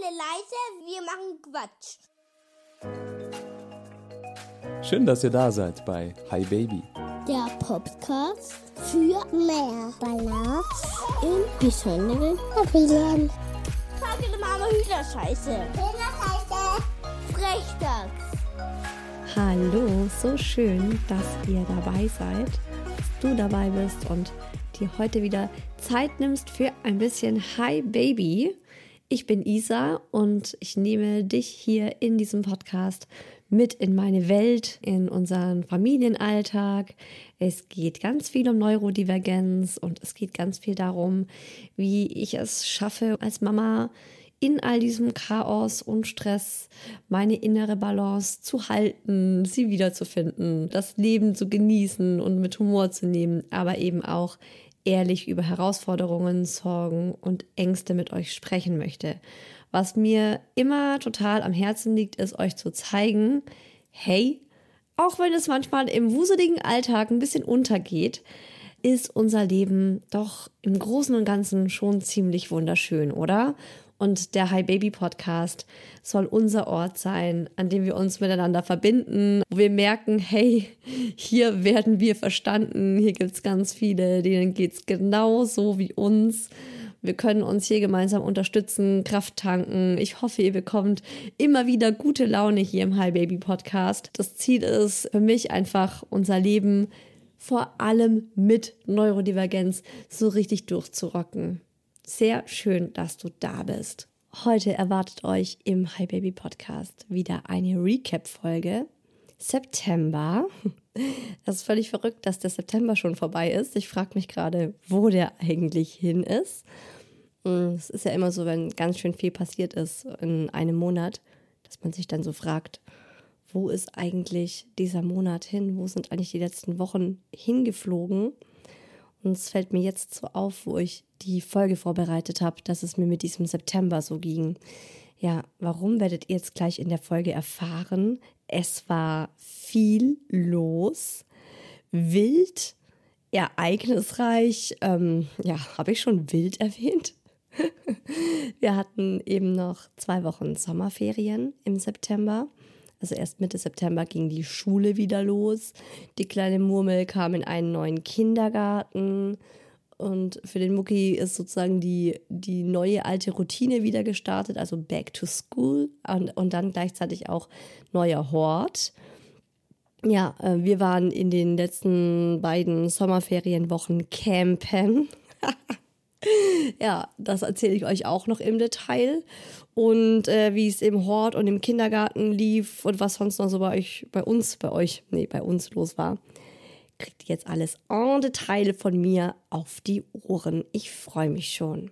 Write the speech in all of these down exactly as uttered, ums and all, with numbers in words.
alle leise, wir machen Quatsch. Schön, dass ihr da seid bei Hi Baby. Der Podcast für mehr Balance im besonderen Familien. Sag Mama Hühnerscheiße. Hühnerscheiße. Frechdachs. Hallo, so schön, dass ihr dabei seid, dass du dabei bist und dir heute wieder Zeit nimmst für ein bisschen Hi Baby. Ich bin Isa und ich nehme dich hier in diesem Podcast mit in meine Welt, in unseren Familienalltag. Es geht ganz viel um Neurodivergenz und es geht ganz viel darum, wie ich es schaffe, als Mama in all diesem Chaos und Stress meine innere Balance zu halten, sie wiederzufinden, das Leben zu genießen und mit Humor zu nehmen, aber eben auch ehrlich über Herausforderungen, Sorgen und Ängste mit euch sprechen möchte. Was mir immer total am Herzen liegt, ist euch zu zeigen, hey, auch wenn es manchmal im wuseligen Alltag ein bisschen untergeht, ist unser Leben doch im Großen und Ganzen schon ziemlich wunderschön, oder? Und der Hi Baby Podcast soll unser Ort sein, an dem wir uns miteinander verbinden, wo wir merken, hey, hier werden wir verstanden, hier gibt es ganz viele, denen geht es genauso wie uns. Wir können uns hier gemeinsam unterstützen, Kraft tanken. Ich hoffe, ihr bekommt immer wieder gute Laune hier im Hi Baby Podcast. Das Ziel ist für mich einfach, unser Leben vor allem mit Neurodivergenz so richtig durchzurocken. Sehr schön, dass du da bist. Heute erwartet euch im Hi Baby Podcast wieder eine Recap-Folge. September. Das ist völlig verrückt, dass der September schon vorbei ist. Ich frage mich gerade, wo der eigentlich hin ist. Es ist ja immer so, wenn ganz schön viel passiert ist in einem Monat, dass man sich dann so fragt, wo ist eigentlich dieser Monat hin? Wo sind eigentlich die letzten Wochen hingeflogen? Und es fällt mir jetzt so auf, wo ich die Folge vorbereitet habe, dass es mir mit diesem September so ging. Ja, warum werdet ihr jetzt gleich in der Folge erfahren? Es war viel los, wild, ereignisreich. Ähm, ja, habe ich schon wild erwähnt? Wir hatten eben noch zwei Wochen Sommerferien im September. Also erst Mitte September ging die Schule wieder los. Die kleine Murmel kam in einen neuen Kindergarten. Und für den Mucki ist sozusagen die, die neue alte Routine wieder gestartet, also back to school und, und dann gleichzeitig auch neuer Hort. Ja, äh, wir waren in den letzten beiden Sommerferienwochen campen. Ja, das erzähle ich euch auch noch im Detail. Und äh, wie es im Hort und im Kindergarten lief und was sonst noch so bei euch, bei uns, bei euch, nee, bei uns los war, kriegt ihr jetzt alles en Detail von mir auf die Ohren. Ich freue mich schon.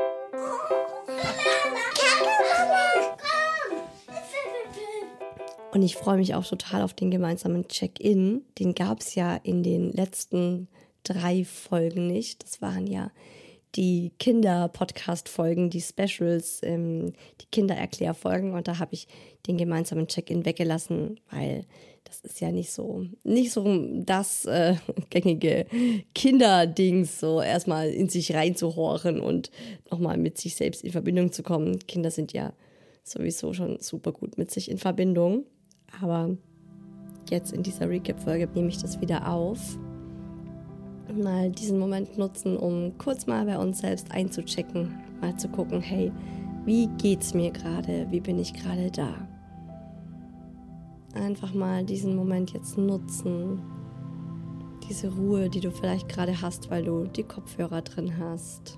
Und ich freue mich auch total auf den gemeinsamen Check-in. Den gab es ja in den letzten drei Folgen nicht. Das waren ja die Kinder-Podcast-Folgen, die Specials, ähm, die Kindererklärfolgen. Und da habe ich den gemeinsamen Check-in weggelassen, weil das ist ja nicht so, nicht so das äh, gängige Kinderdings, so erstmal in sich reinzuhorchen und nochmal mit sich selbst in Verbindung zu kommen. Kinder sind ja sowieso schon super gut mit sich in Verbindung. Aber jetzt in dieser Recap-Folge nehme ich das wieder auf. Mal diesen Moment nutzen, um kurz mal bei uns selbst einzuchecken, mal zu gucken, hey, wie geht's mir gerade, wie bin ich gerade da? Einfach mal diesen Moment jetzt nutzen, diese Ruhe, die du vielleicht gerade hast, weil du die Kopfhörer drin hast,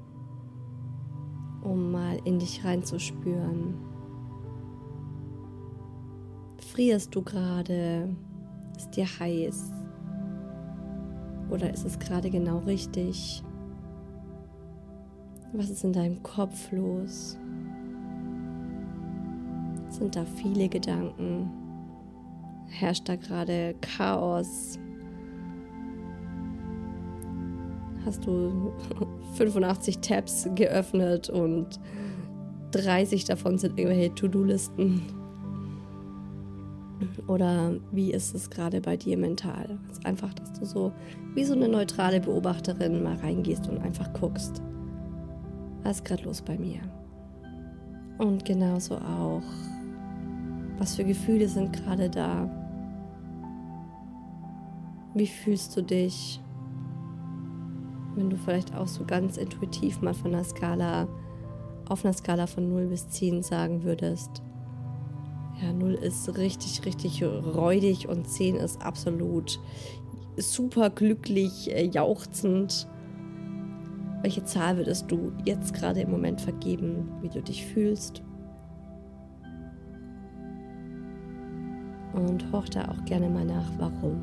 um mal in dich reinzuspüren. Frierst du gerade? Ist dir heiß? Oder ist es gerade genau richtig? Was ist in deinem Kopf los? Sind da viele Gedanken? Herrscht da gerade Chaos? Hast du fünfundachtzig Tabs geöffnet und dreißig davon sind irgendwelche To-Do-Listen? Oder wie ist es gerade bei dir mental? Es ist einfach, dass du so wie so eine neutrale Beobachterin mal reingehst und einfach guckst, was ist gerade los bei mir? Und genauso auch, was für Gefühle sind gerade da? Wie fühlst du dich? Wenn du vielleicht auch so ganz intuitiv mal von einer Skala, auf einer Skala von null bis zehn sagen würdest. Ja, null ist richtig, richtig räudig und zehn ist absolut super glücklich, jauchzend. Welche Zahl würdest du jetzt gerade im Moment vergeben, wie du dich fühlst? Und horch da auch gerne mal nach, warum.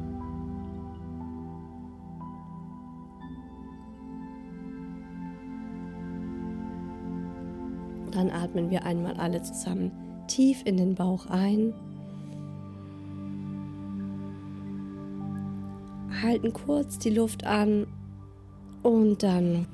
Dann atmen wir einmal alle zusammen tief in den Bauch ein. Halten kurz die Luft an und dann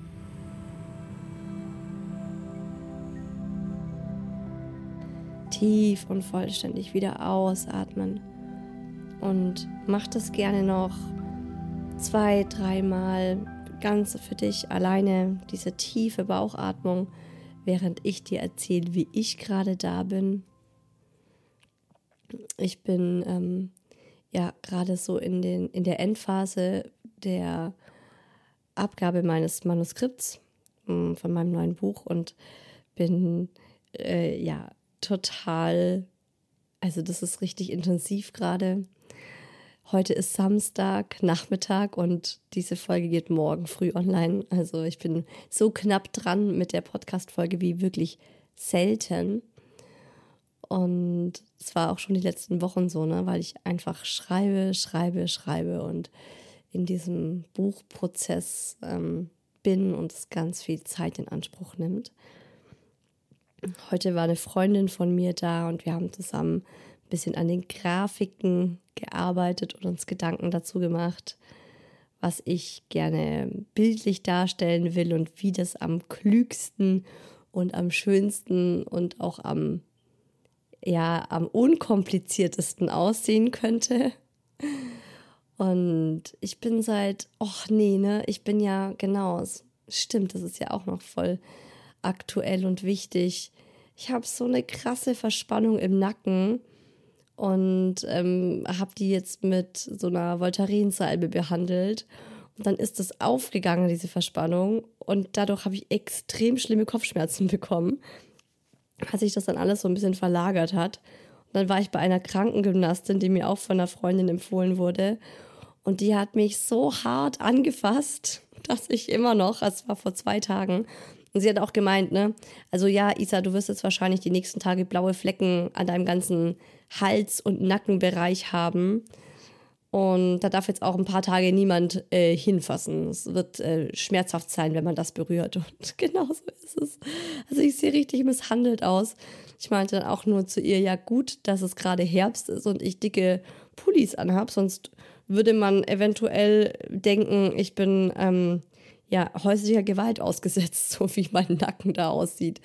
tief und vollständig wieder ausatmen. Und mach das gerne noch zwei, dreimal ganz für dich alleine, diese tiefe Bauchatmung, während ich dir erzähle, wie ich gerade da bin. Ich bin ähm, ja gerade so in, den, in der Endphase der Abgabe meines Manuskripts ähm, von meinem neuen Buch und bin äh, ja total, also das ist richtig intensiv gerade. Heute ist Samstag, Nachmittag und diese Folge geht morgen früh online. Also ich bin so knapp dran mit der Podcast-Folge wie wirklich selten. Und es war auch schon die letzten Wochen so, ne, weil ich einfach schreibe, schreibe, schreibe und in diesem Buchprozess ähm, bin und es ganz viel Zeit in Anspruch nimmt. Heute war eine Freundin von mir da und wir haben zusammen ein bisschen an den Grafiken gearbeitet und uns Gedanken dazu gemacht, was ich gerne bildlich darstellen will und wie das am klügsten und am schönsten und auch am, ja, am unkompliziertesten aussehen könnte. Und ich bin seit, ach nee, ne, ich bin ja, genau, stimmt, das ist ja auch noch voll aktuell und wichtig. Ich habe so eine krasse Verspannung im Nacken und ähm, habe die jetzt mit so einer Voltaren-Salbe behandelt. Und dann ist das aufgegangen, diese Verspannung. Und dadurch habe ich extrem schlimme Kopfschmerzen bekommen, als sich das dann alles so ein bisschen verlagert hat. Und dann war ich bei einer Krankengymnastin, die mir auch von einer Freundin empfohlen wurde. Und die hat mich so hart angefasst, dass ich immer noch, es war vor zwei Tagen, und sie hat auch gemeint, ne, also ja, Isa, du wirst jetzt wahrscheinlich die nächsten Tage blaue Flecken an deinem ganzen Hals- und Nackenbereich haben. Und da darf jetzt auch ein paar Tage niemand äh, hinfassen. Es wird äh, schmerzhaft sein, wenn man das berührt. Und genau so ist es. Also ich sehe richtig misshandelt aus. Ich meinte dann auch nur zu ihr, ja gut, dass es gerade Herbst ist und ich dicke Pullis anhab. Sonst würde man eventuell denken, ich bin ähm, ja häuslicher Gewalt ausgesetzt, so wie mein Nacken da aussieht.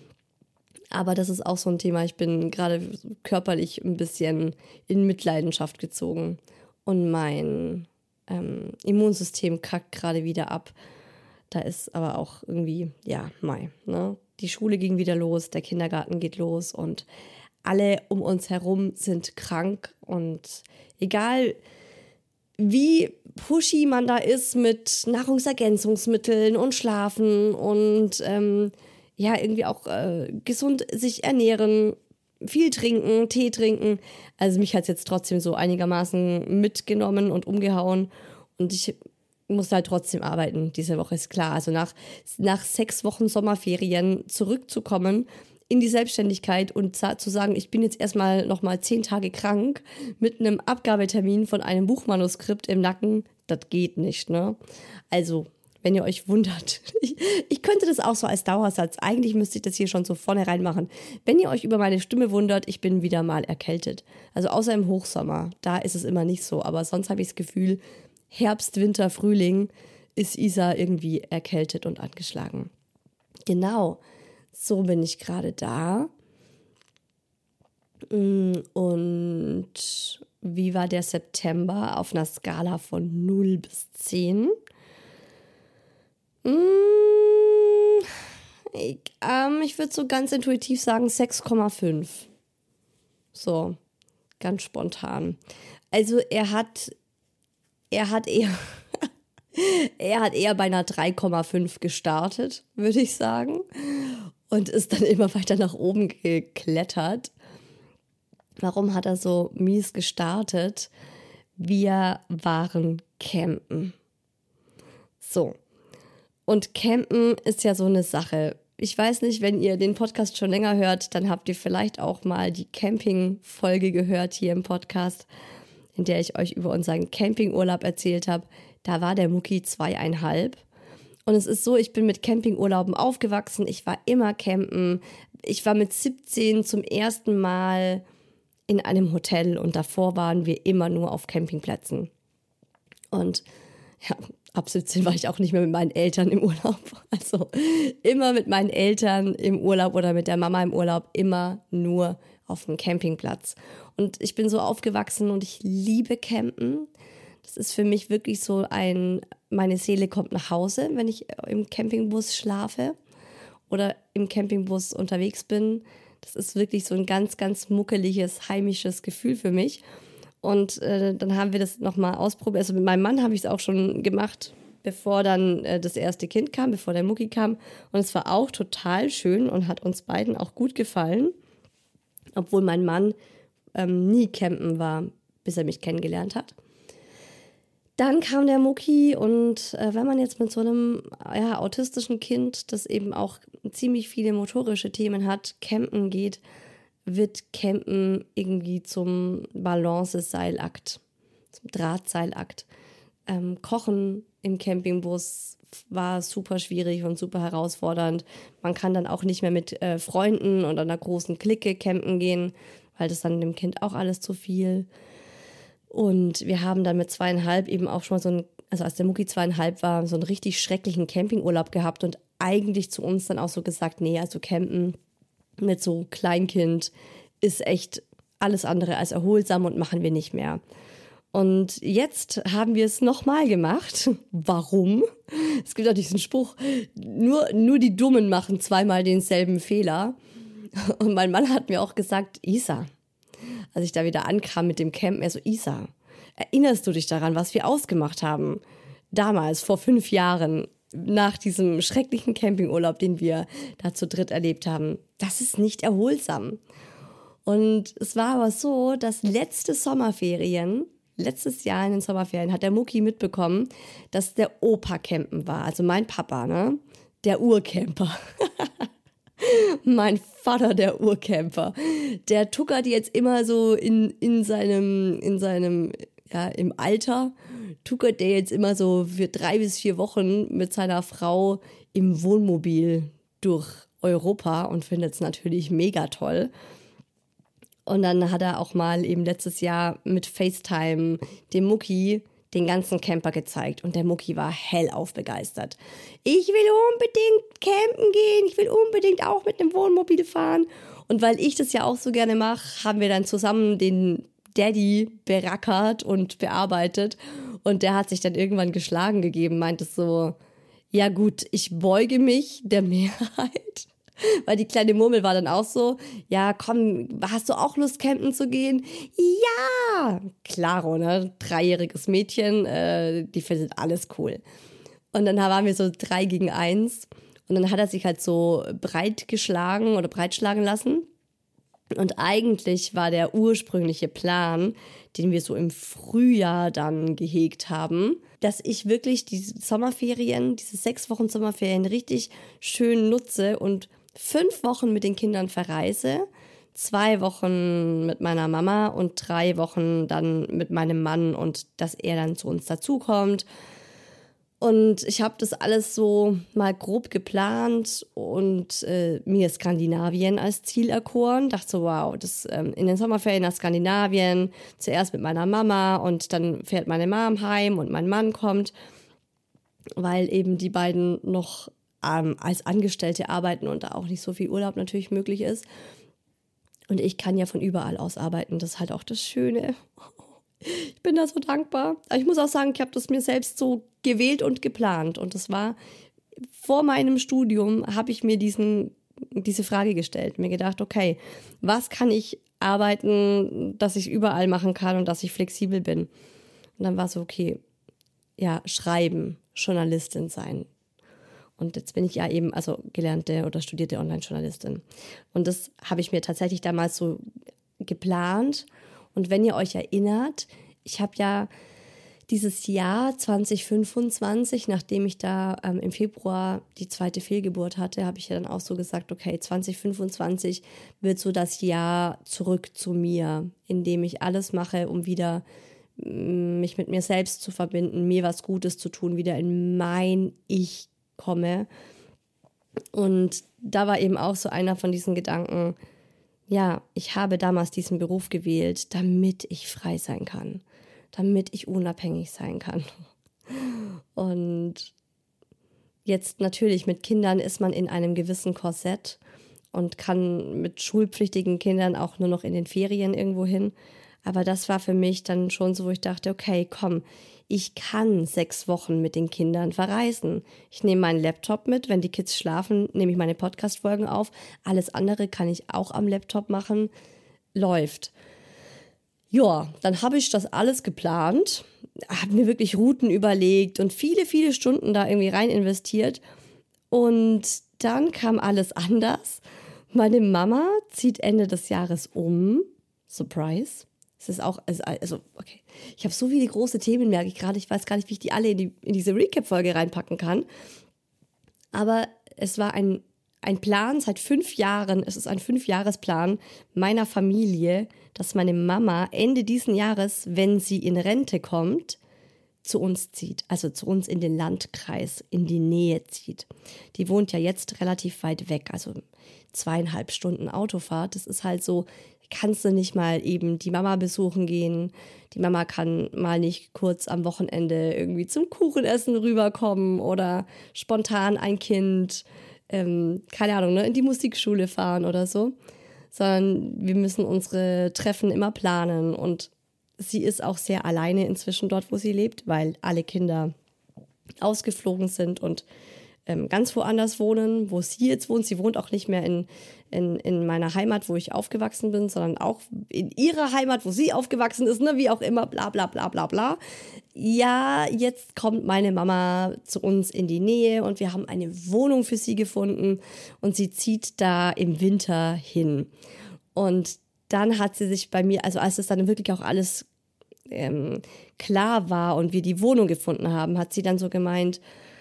Aber das ist auch so ein Thema. Ich bin gerade körperlich ein bisschen in Mitleidenschaft gezogen. Und mein ähm, Immunsystem kackt gerade wieder ab. Da ist aber auch irgendwie, ja, Mai. Ne? Die Schule ging wieder los, der Kindergarten geht los und alle um uns herum sind krank. Und egal wie pushy man da ist mit Nahrungsergänzungsmitteln und Schlafen und ähm, ja, irgendwie auch äh, gesund sich ernähren, viel trinken, Tee trinken. Also mich hat es jetzt trotzdem so einigermaßen mitgenommen und umgehauen. Und ich muss halt trotzdem arbeiten. Diese Woche ist klar. Also nach, nach sechs Wochen Sommerferien zurückzukommen in die Selbstständigkeit und zu sagen, ich bin jetzt erstmal nochmal zehn Tage krank mit einem Abgabetermin von einem Buchmanuskript im Nacken, das geht nicht, ne? Also, wenn ihr euch wundert, ich, ich könnte das auch so als Dauersatz, eigentlich müsste ich das hier schon so vornherein machen. Wenn ihr euch über meine Stimme wundert, ich bin wieder mal erkältet. Also außer im Hochsommer, da ist es immer nicht so, aber sonst habe ich das Gefühl, Herbst, Winter, Frühling ist Isa irgendwie erkältet und angeschlagen. Genau, so bin ich gerade da. Und wie war der September auf einer Skala von null bis zehn? Ich, ähm, ich würde so ganz intuitiv sagen sechs Komma fünf. So, ganz spontan. Also er hat, er hat eher, er hat eher bei einer drei Komma fünf gestartet, würde ich sagen. Und ist dann immer weiter nach oben geklettert. Warum hat er so mies gestartet? Wir waren campen. So. Und campen ist ja so eine Sache. Ich weiß nicht, wenn ihr den Podcast schon länger hört, dann habt ihr vielleicht auch mal die Camping-Folge gehört hier im Podcast, in der ich euch über unseren Campingurlaub erzählt habe. Da war der Mucki zweieinhalb. Und es ist so, ich bin mit Campingurlauben aufgewachsen. Ich war immer campen. Ich war mit siebzehn zum ersten Mal in einem Hotel und davor waren wir immer nur auf Campingplätzen. Und ja, ab siebzehn war ich auch nicht mehr mit meinen Eltern im Urlaub. Also immer mit meinen Eltern im Urlaub oder mit der Mama im Urlaub, immer nur auf dem Campingplatz. Und ich bin so aufgewachsen und ich liebe Campen. Das ist für mich wirklich so ein, meine Seele kommt nach Hause, wenn ich im Campingbus schlafe oder im Campingbus unterwegs bin. Das ist wirklich so ein ganz, ganz muckeliges, heimisches Gefühl für mich. Und äh, dann haben wir das nochmal ausprobiert. Also mit meinem Mann habe ich es auch schon gemacht, bevor dann äh, das erste Kind kam, bevor der Mucki kam. Und es war auch total schön und hat uns beiden auch gut gefallen. Obwohl mein Mann ähm, nie campen war, bis er mich kennengelernt hat. Dann kam der Mucki und äh, wenn man jetzt mit so einem ja, autistischen Kind, das eben auch ziemlich viele motorische Themen hat, campen geht, wird Campen irgendwie zum Balanceseilakt, zum Drahtseilakt. Ähm, Kochen im Campingbus war super schwierig und super herausfordernd. Man kann dann auch nicht mehr mit äh, Freunden und einer großen Clique campen gehen, weil das dann dem Kind auch alles zu viel. Und wir haben dann mit zweieinhalb eben auch schon mal so ein, also als der Mucki zweieinhalb war, so einen richtig schrecklichen Campingurlaub gehabt und eigentlich zu uns dann auch so gesagt, nee, also campen mit so Kleinkind ist echt alles andere als erholsam und machen wir nicht mehr. Und jetzt haben wir es nochmal gemacht. Warum? Es gibt auch diesen Spruch, nur, nur die Dummen machen zweimal denselben Fehler. Und mein Mann hat mir auch gesagt, Isa, als ich da wieder ankam mit dem Campen, er so, Isa, erinnerst du dich daran, was wir ausgemacht haben? Damals, vor fünf Jahren, nach diesem schrecklichen Campingurlaub, den wir da zu dritt erlebt haben. Das ist nicht erholsam. Und es war aber so, dass letzte Sommerferien, letztes Jahr in den Sommerferien, hat der Mucki mitbekommen, dass der Opa campen war. Also mein Papa, ne? Der Urcamper. Mein Vater, der Urcamper. Der tuckert jetzt immer so in, in seinem, in seinem, ja, im Alter, tuckert der jetzt immer so für drei bis vier Wochen mit seiner Frau im Wohnmobil durch Europa und findet es natürlich mega toll. Und dann hat er auch mal eben letztes Jahr mit FaceTime dem Mucki den ganzen Camper gezeigt und der Mucki war hellauf begeistert. Ich will unbedingt campen gehen, ich will unbedingt auch mit einem Wohnmobil fahren. Und weil ich das ja auch so gerne mache, haben wir dann zusammen den Daddy berackert und bearbeitet und der hat sich dann irgendwann geschlagen gegeben, meinte so, ja gut, ich beuge mich der Mehrheit. Weil die kleine Murmel war dann auch so, ja komm, hast du auch Lust campen zu gehen? Ja, klaro, ne, dreijähriges Mädchen, äh, die findet alles cool. Und dann waren wir so drei gegen eins und dann hat er sich halt so breit geschlagen oder breitschlagen lassen. Und eigentlich war der ursprüngliche Plan, den wir so im Frühjahr dann gehegt haben, dass ich wirklich die Sommerferien, diese sechs Wochen Sommerferien richtig schön nutze und fünf Wochen mit den Kindern verreise, zwei Wochen mit meiner Mama und drei Wochen dann mit meinem Mann und dass er dann zu uns dazukommt. Und ich habe das alles so mal grob geplant und äh, mir Skandinavien als Ziel erkoren. Dachte so, wow, das ähm, in den Sommerferien nach Skandinavien, zuerst mit meiner Mama und dann fährt meine Mom heim und mein Mann kommt, weil eben die beiden noch ähm, als Angestellte arbeiten und da auch nicht so viel Urlaub natürlich möglich ist. Und ich kann ja von überall aus arbeiten, das ist halt auch das Schöne. Ich bin da so dankbar. Aber ich muss auch sagen, ich habe das mir selbst so gewählt und geplant. Und das war vor meinem Studium habe ich mir diesen, diese Frage gestellt, mir gedacht, okay, was kann ich arbeiten, dass ich überall machen kann und dass ich flexibel bin? Und dann war so, okay, ja, schreiben, Journalistin sein. Und jetzt bin ich ja eben, also gelernte oder studierte Online-Journalistin. Und das habe ich mir tatsächlich damals so geplant. Und wenn ihr euch erinnert, ich habe ja dieses Jahr zwanzig fünfundzwanzig, nachdem ich da ähm, im Februar die zweite Fehlgeburt hatte, habe ich ja dann auch so gesagt, okay, zwanzig fünfundzwanzig wird so das Jahr zurück zu mir, in dem ich alles mache, um wieder m, mich mit mir selbst zu verbinden, mir was Gutes zu tun, wieder in mein Ich komme. Und da war eben auch so einer von diesen Gedanken, ja, ich habe damals diesen Beruf gewählt, damit ich frei sein kann, damit ich unabhängig sein kann. Und jetzt natürlich mit Kindern ist man in einem gewissen Korsett und kann mit schulpflichtigen Kindern auch nur noch in den Ferien irgendwo hin. Aber das war für mich dann schon so, wo ich dachte, okay, komm, ich kann sechs Wochen mit den Kindern verreisen. Ich nehme meinen Laptop mit, wenn die Kids schlafen, nehme ich meine Podcast-Folgen auf. Alles andere kann ich auch am Laptop machen. Läuft. Ja, dann habe ich das alles geplant, habe mir wirklich Routen überlegt und viele, viele Stunden da irgendwie rein investiert. Und dann kam alles anders. Meine Mama zieht Ende des Jahres um. Surprise. Es ist auch, also, also okay, ich habe so viele große Themen, merke ich gerade. Ich weiß gar nicht, wie ich die alle in, die, in diese Recap-Folge reinpacken kann. Aber es war ein, ein Plan seit fünf Jahren, es ist ein Fünfjahresplan meiner Familie, dass meine Mama Ende diesen Jahres, wenn sie in Rente kommt, zu uns zieht. Also zu uns in den Landkreis, in die Nähe zieht. Die wohnt ja jetzt relativ weit weg, also zweieinhalb Stunden Autofahrt. Das ist halt so, kannst du nicht mal eben die Mama besuchen gehen. Die Mama kann mal nicht kurz am Wochenende irgendwie zum Kuchenessen rüberkommen oder spontan ein Kind, ähm, keine Ahnung, ne, in die Musikschule fahren oder so. Sondern wir müssen unsere Treffen immer planen. Und sie ist auch sehr alleine inzwischen dort, wo sie lebt, weil alle Kinder ausgeflogen sind und ähm, ganz woanders wohnen, wo sie jetzt wohnt. Sie wohnt auch nicht mehr in, in, in meiner Heimat, wo ich aufgewachsen bin, sondern auch in ihrer Heimat, wo sie aufgewachsen ist, ne? Wie auch immer, bla bla bla bla bla. Ja, jetzt kommt meine Mama zu uns in die Nähe und wir haben eine Wohnung für sie gefunden und sie zieht da im Winter hin. Und dann hat sie sich bei mir, also als es dann wirklich auch alles ähm, klar war und wir die Wohnung gefunden haben, hat sie dann so gemeint,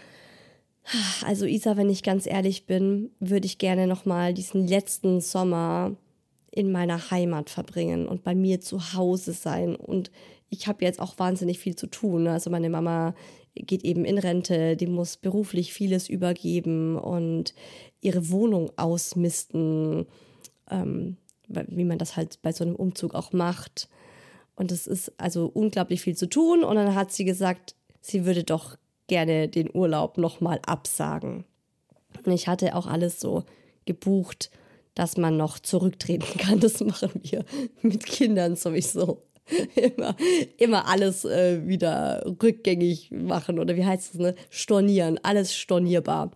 also Isa, wenn ich ganz ehrlich bin, würde ich gerne nochmal diesen letzten Sommer in meiner Heimat verbringen und bei mir zu Hause sein. Und ich habe jetzt auch wahnsinnig viel zu tun. Also meine Mama geht eben in Rente, die muss beruflich vieles übergeben und ihre Wohnung ausmisten, ähm, wie man das halt bei so einem Umzug auch macht. Und es ist also unglaublich viel zu tun. Und dann hat sie gesagt, sie würde doch gerne den Urlaub nochmal absagen. Und ich hatte auch alles so gebucht, dass man noch zurücktreten kann. Das machen wir mit Kindern sowieso. Immer, immer alles äh, wieder rückgängig machen oder wie heißt es, ne? Stornieren, alles stornierbar.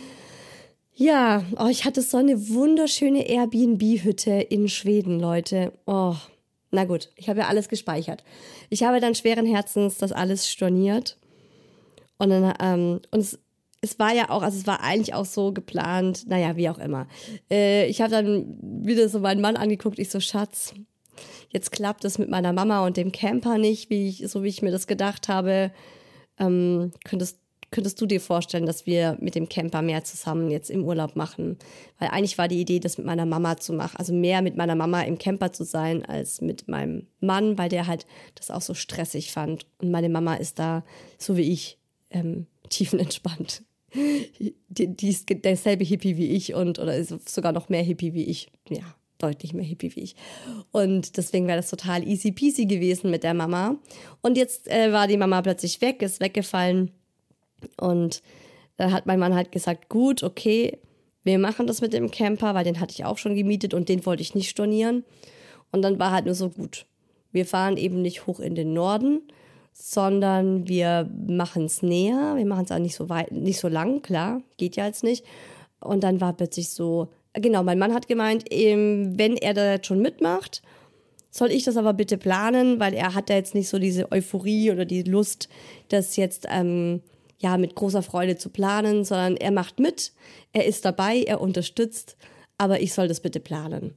Ja, oh, ich hatte so eine wunderschöne Airbnb-Hütte in Schweden, Leute. Oh, na gut, ich habe ja alles gespeichert. Ich habe dann schweren Herzens das alles storniert. Und dann, ähm, und es, es war ja auch, also es war eigentlich auch so geplant, naja, wie auch immer. Äh, ich habe dann wieder so meinen Mann angeguckt, ich so, Schatz, jetzt klappt es mit meiner Mama und dem Camper nicht, wie ich, so wie ich mir das gedacht habe. Ähm, könntest, könntest du dir vorstellen, dass wir mit dem Camper mehr zusammen jetzt im Urlaub machen? Weil eigentlich war die Idee, das mit meiner Mama zu machen, also mehr mit meiner Mama im Camper zu sein, als mit meinem Mann, weil der halt das auch so stressig fand. Und meine Mama ist da, so wie ich, ähm, tiefenentspannt. Die, die ist derselbe Hippie wie ich und oder ist sogar noch mehr Hippie wie ich. Ja, deutlich mehr Hippie wie ich. Und deswegen wäre das total easy peasy gewesen mit der Mama. Und jetzt äh, war die Mama plötzlich weg, ist weggefallen. Und dann hat mein Mann halt gesagt, gut, okay, wir machen das mit dem Camper, weil den hatte ich auch schon gemietet und den wollte ich nicht stornieren. Und dann war halt nur so, gut, wir fahren eben nicht hoch in den Norden, sondern wir machen es näher, wir machen es auch nicht so weit, nicht so lang, klar, geht ja jetzt nicht. Und dann war plötzlich so, genau, mein Mann hat gemeint, ähm, wenn er da jetzt schon mitmacht, soll ich das aber bitte planen, weil er hat da jetzt nicht so diese Euphorie oder die Lust, das jetzt ähm, ja mit großer Freude zu planen, sondern er macht mit, er ist dabei, er unterstützt, aber ich soll das bitte planen.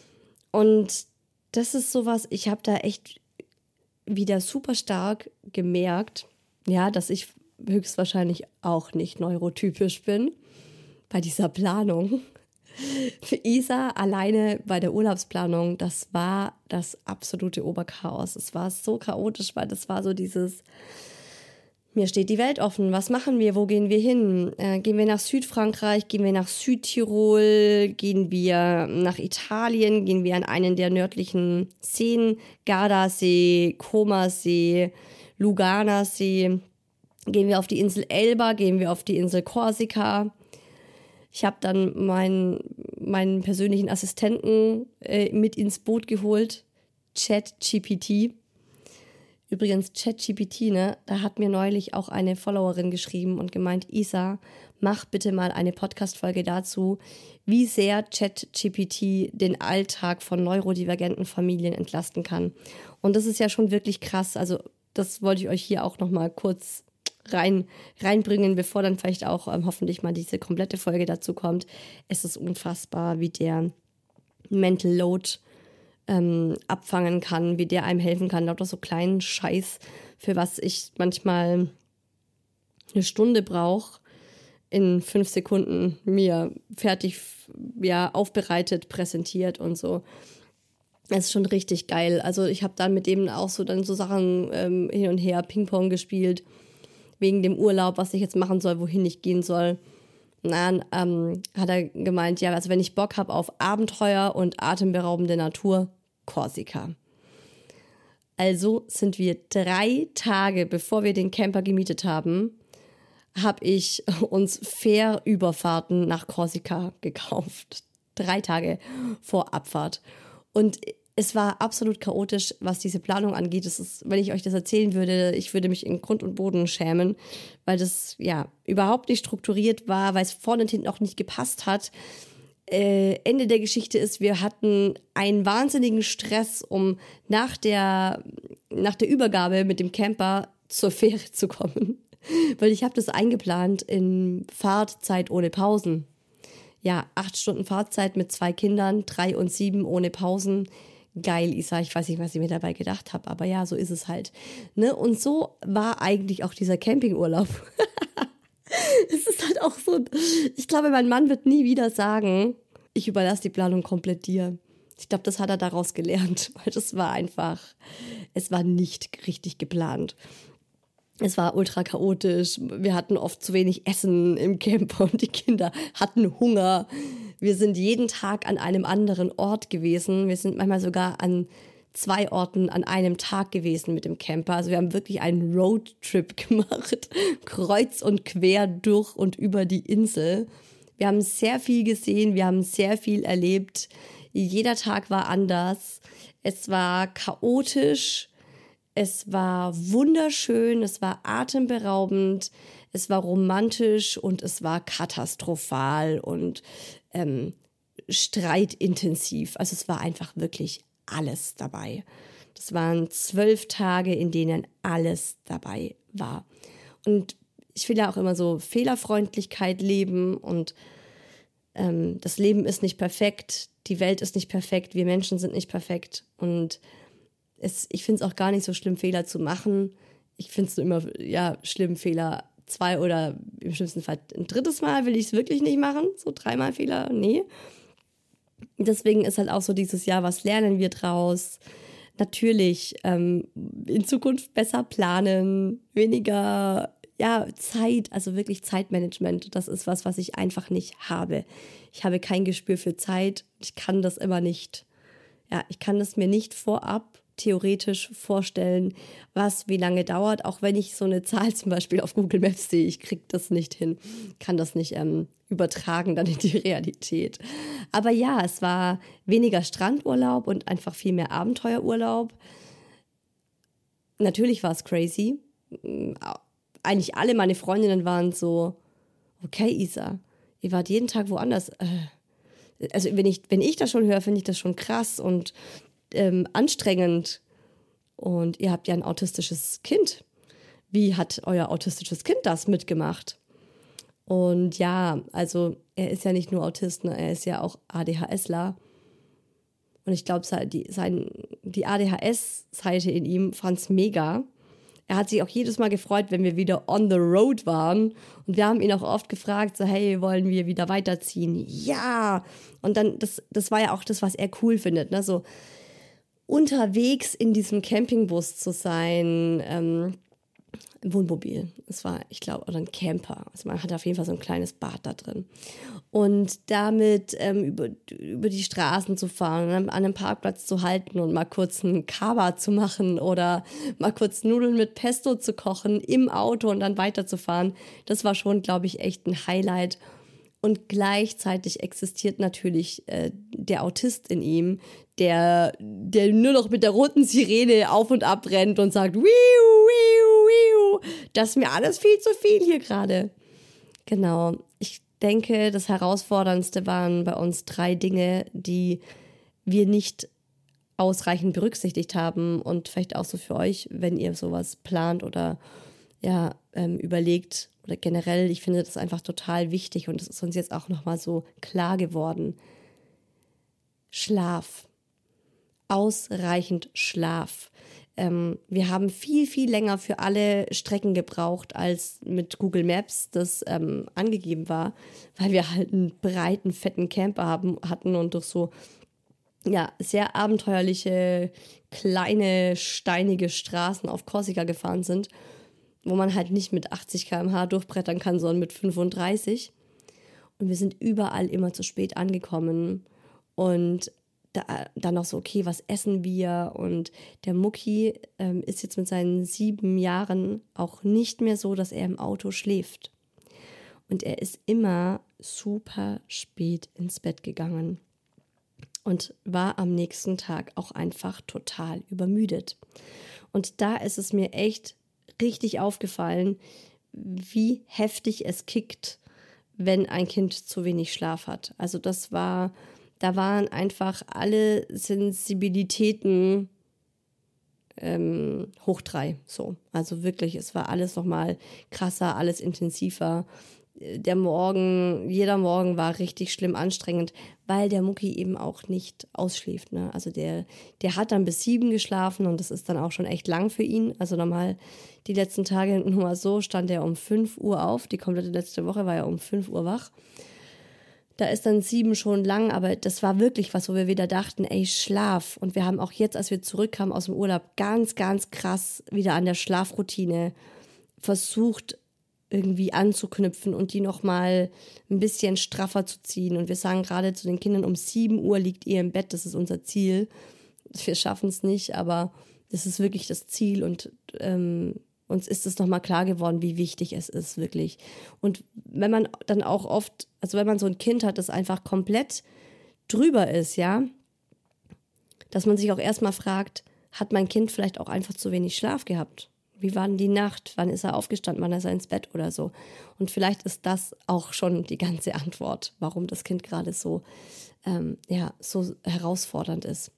Und das ist sowas, ich habe da echt wieder super stark gemerkt, ja, dass ich höchstwahrscheinlich auch nicht neurotypisch bin bei dieser Planung. Für Isa alleine bei der Urlaubsplanung, das war das absolute Oberchaos. Es war so chaotisch, weil das war so dieses, mir steht die Welt offen, was machen wir, wo gehen wir hin? Äh, gehen wir nach Südfrankreich, gehen wir nach Südtirol, gehen wir nach Italien, gehen wir an einen der nördlichen Seen, Gardasee, Comersee, Luganasee, gehen wir auf die Insel Elba, gehen wir auf die Insel Korsika. Ich habe dann meinen, meinen persönlichen Assistenten äh, mit ins Boot geholt, ChatGPT. Übrigens, ChatGPT, ne, da hat mir neulich auch eine Followerin geschrieben und gemeint, Isa, mach bitte mal eine Podcast-Folge dazu, wie sehr ChatGPT den Alltag von neurodivergenten Familien entlasten kann. Und das ist ja schon wirklich krass. Also das wollte ich euch hier auch nochmal kurz rein, reinbringen, bevor dann vielleicht auch ähm, hoffentlich mal diese komplette Folge dazu kommt. Es ist unfassbar, wie der Mental Load ähm, abfangen kann, wie der einem helfen kann. Lauter so kleinen Scheiß, für was ich manchmal eine Stunde brauche, in fünf Sekunden mir fertig, ja, aufbereitet, präsentiert und so. Das ist schon richtig geil. Also ich habe dann mit dem auch so dann so Sachen ähm, hin und her Ping-Pong gespielt, wegen dem Urlaub, was ich jetzt machen soll, wohin ich gehen soll. Dann ähm, hat er gemeint, ja, also wenn ich Bock habe auf Abenteuer und atemberaubende Natur, Korsika. Also sind wir drei Tage, bevor wir den Camper gemietet haben, habe ich uns Fährüberfahrten nach Korsika gekauft. Drei Tage vor Abfahrt. Und es war absolut chaotisch, was diese Planung angeht. Das ist, wenn ich euch das erzählen würde, ich würde mich in Grund und Boden schämen, weil das ja überhaupt nicht strukturiert war, weil es vorne und hinten auch nicht gepasst hat. Äh, Ende der Geschichte ist, wir hatten einen wahnsinnigen Stress, um nach der, nach der Übergabe mit dem Camper zur Fähre zu kommen. Weil ich habe das eingeplant in Fahrtzeit ohne Pausen. Ja, acht Stunden Fahrzeit mit zwei Kindern, drei und sieben ohne Pausen. Geil, Isa, ich weiß nicht, was ich mir dabei gedacht habe, aber ja, so ist es halt. Ne? Und so war eigentlich auch dieser Campingurlaub. Es ist halt auch so, ich glaube, mein Mann wird nie wieder sagen, ich überlasse die Planung komplett dir. Ich glaube, das hat er daraus gelernt, weil das war einfach, es war nicht richtig geplant. Es war ultra chaotisch, wir hatten oft zu wenig Essen im Camper und die Kinder hatten Hunger. Wir sind jeden Tag an einem anderen Ort gewesen. Wir sind manchmal sogar an zwei Orten an einem Tag gewesen mit dem Camper. Also wir haben wirklich einen Roadtrip gemacht, kreuz und quer durch und über die Insel. Wir haben sehr viel gesehen, wir haben sehr viel erlebt. Jeder Tag war anders. Es war chaotisch. Es war wunderschön, es war atemberaubend, es war romantisch und es war katastrophal und ähm, streitintensiv. Also es war einfach wirklich alles dabei. Das waren zwölf Tage, in denen alles dabei war. Und ich will ja auch immer so Fehlerfreundlichkeit leben und ähm, das Leben ist nicht perfekt, die Welt ist nicht perfekt, wir Menschen sind nicht perfekt und Es, ich finde es auch gar nicht so schlimm, Fehler zu machen. Ich finde es immer ja, schlimm, Fehler zwei oder im schlimmsten Fall ein drittes Mal will ich es wirklich nicht machen. So dreimal Fehler, nee. Deswegen ist halt auch so dieses Jahr, was lernen wir draus? Natürlich ähm, in Zukunft besser planen, weniger ja, Zeit, also wirklich Zeitmanagement. Das ist was, was ich einfach nicht habe. Ich habe kein Gespür für Zeit. Ich kann das immer nicht. Ja, ich kann das mir nicht vorab theoretisch vorstellen, was wie lange dauert, auch wenn ich so eine Zahl zum Beispiel auf Google Maps sehe, ich kriege das nicht hin, kann das nicht ähm, übertragen dann in die Realität. Aber ja, es war weniger Strandurlaub und einfach viel mehr Abenteuerurlaub. natürlich war es crazy. Eigentlich alle meine Freundinnen waren so, okay, Isa, ihr wart jeden Tag woanders. Also wenn ich, wenn ich das schon höre, finde ich das schon krass und ähm, anstrengend. Und ihr habt ja ein autistisches Kind. Wie hat euer autistisches Kind das mitgemacht? Und ja, also er ist ja nicht nur Autist, ne? Er ist ja auch ADHSler. Und ich glaube, die, die A D H S-Seite in ihm fand es mega. Er hat sich auch jedes Mal gefreut, wenn wir wieder on the road waren. Und wir haben ihn auch oft gefragt, so hey, wollen wir wieder weiterziehen? Ja! Und dann, das, das war ja auch das, was er cool findet, ne? So unterwegs in diesem Campingbus zu sein, ähm, Wohnmobil. Es war, ich glaube, oder ein Camper. Also man hatte auf jeden Fall so ein kleines Bad da drin. Und damit ähm, über, über die Straßen zu fahren, an einem Parkplatz zu halten und mal kurz einen Kaba zu machen oder mal kurz Nudeln mit Pesto zu kochen im Auto und dann weiterzufahren. Das war schon, glaube ich, echt ein Highlight. Und gleichzeitig existiert natürlich äh, der Autist in ihm, der, der nur noch mit der roten Sirene auf und ab rennt und sagt, wiu, wiu, wiu, das ist mir alles viel zu viel hier gerade. Genau, ich denke, das Herausforderndste waren bei uns drei Dinge, die wir nicht ausreichend berücksichtigt haben und vielleicht auch so für euch, wenn ihr sowas plant oder ja, ähm, überlegt oder generell, ich finde das einfach total wichtig und das ist uns jetzt auch nochmal so klar geworden. Schlaf. Ausreichend Schlaf. Ähm, wir haben viel, viel länger für alle Strecken gebraucht, als mit Google Maps das ähm, angegeben war, weil wir halt einen breiten, fetten Camper haben, hatten und durch so ja, sehr abenteuerliche, kleine, steinige Straßen auf Korsika gefahren sind, wo man halt nicht mit achtzig Kilometer pro Stunde durchbrettern kann, sondern mit fünfunddreißig. Und wir sind überall immer zu spät angekommen. Und da, dann noch so, okay, was essen wir? Und der Mucki ähm, ist jetzt mit seinen sieben Jahren auch nicht mehr so, dass er im Auto schläft. Und er ist immer super spät ins Bett gegangen. Und war am nächsten Tag auch einfach total übermüdet. Und da ist es mir echt richtig aufgefallen, wie heftig es kickt, wenn ein Kind zu wenig Schlaf hat. Also das war, da waren einfach alle Sensibilitäten ähm, hoch drei. So. Also wirklich, es war alles nochmal krasser, alles intensiver. Der Morgen, jeder Morgen war richtig schlimm anstrengend, weil der Mucki eben auch nicht ausschläft. Ne? Also der, der hat dann bis sieben geschlafen und das ist dann auch schon echt lang für ihn. Also normal die letzten Tage nur mal so, stand er um fünf Uhr auf. Die komplette letzte Woche war er um fünf Uhr wach. Da ist dann sieben schon lang, aber das war wirklich was, wo wir wieder dachten, ey, Schlaf. Und wir haben auch jetzt, als wir zurückkamen aus dem Urlaub, ganz, ganz krass wieder an der Schlafroutine versucht, irgendwie anzuknüpfen und die nochmal ein bisschen straffer zu ziehen. Und wir sagen gerade zu den Kindern, um sieben Uhr liegt ihr im Bett, das ist unser Ziel. Wir schaffen es nicht, aber das ist wirklich das Ziel und ähm, uns ist es nochmal klar geworden, wie wichtig es ist, wirklich. Und wenn man dann auch oft, also wenn man so ein Kind hat, das einfach komplett drüber ist, ja, dass man sich auch erstmal fragt, hat mein Kind vielleicht auch einfach zu wenig Schlaf gehabt? Wie war denn die Nacht? Wann ist er aufgestanden? Wann ist er ins Bett oder so? Und vielleicht ist das auch schon die ganze Antwort, warum das Kind gerade so, ähm, ja, so herausfordernd ist.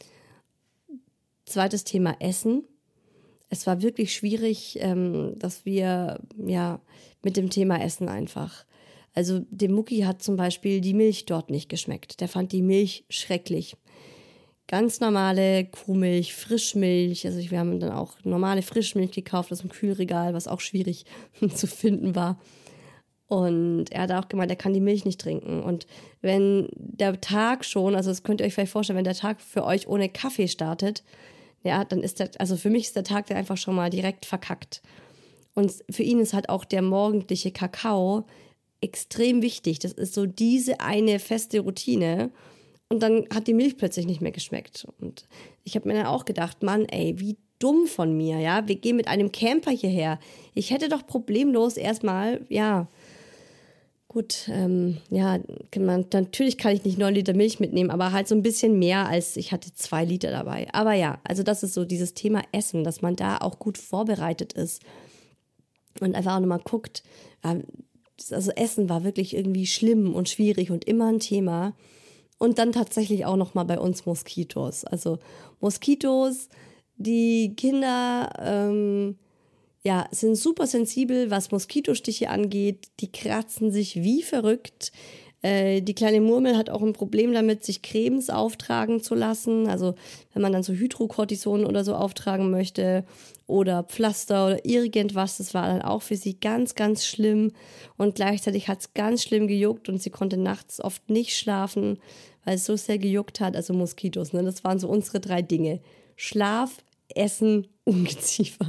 Zweites Thema Essen. Es war wirklich schwierig, ähm, dass wir ja mit dem Thema Essen einfach. Also dem Mucki hat zum Beispiel die Milch dort nicht geschmeckt. Der fand die Milch schrecklich. Ganz normale Kuhmilch, Frischmilch, also wir haben dann auch normale Frischmilch gekauft aus dem Kühlregal, was auch schwierig zu finden war. Und er hat auch gemeint, er kann die Milch nicht trinken. Und wenn der Tag schon, also das könnt ihr euch vielleicht vorstellen, wenn der Tag für euch ohne Kaffee startet, ja, dann ist der, also für mich ist der Tag dann einfach schon mal direkt verkackt. Und für ihn ist halt auch der morgendliche Kakao extrem wichtig. Das ist so diese eine feste Routine. Und dann hat die Milch plötzlich nicht mehr geschmeckt. Und ich habe mir dann auch gedacht, Mann, ey, wie dumm von mir, ja. Wir gehen mit einem Camper hierher. Ich hätte doch problemlos erstmal, ja, Gut, ähm, ja, kann man, natürlich kann ich nicht neun Liter Milch mitnehmen, aber halt so ein bisschen mehr als, ich hatte zwei Liter dabei. Aber ja, also das ist so dieses Thema Essen, dass man da auch gut vorbereitet ist und einfach auch nochmal guckt. Also Essen war wirklich irgendwie schlimm und schwierig und immer ein Thema. Und dann tatsächlich auch nochmal bei uns Moskitos. Also Moskitos, die Kinder ähm, ja, sind super sensibel, was Moskitostiche angeht. Die kratzen sich wie verrückt. Äh, die kleine Murmel hat auch ein Problem damit, sich Cremes auftragen zu lassen. Also wenn man dann so Hydrocortison oder so auftragen möchte oder Pflaster oder irgendwas, das war dann auch für sie ganz, ganz schlimm. Und gleichzeitig hat es ganz schlimm gejuckt und sie konnte nachts oft nicht schlafen, weil es so sehr gejuckt hat. Also Moskitos, ne? Das waren so unsere drei Dinge. Schlaf, Essen, Ungeziefer.